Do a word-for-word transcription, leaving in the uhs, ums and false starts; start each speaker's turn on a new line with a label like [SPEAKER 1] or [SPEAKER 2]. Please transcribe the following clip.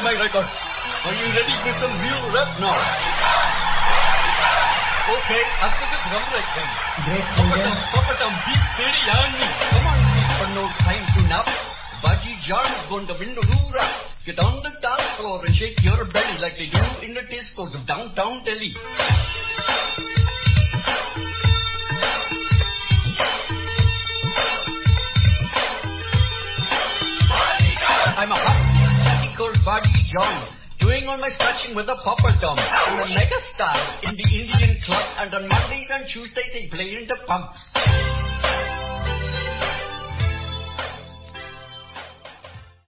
[SPEAKER 1] my record. Are you ready for some real rap now? Okay, after the drum break then. Papa-dum, papa-dum, beat steady on me. Come on, please, for no time to nap. Baji Jar's going to win the Rura. Get on the dance floor and shake your belly like they do in the discos of downtown Delhi. I'm a hot static called Baji John, doing all my scratching with a papa-dum. I'm a mega star in the Indian club, and on Mondays and Tuesdays they play in the pubs.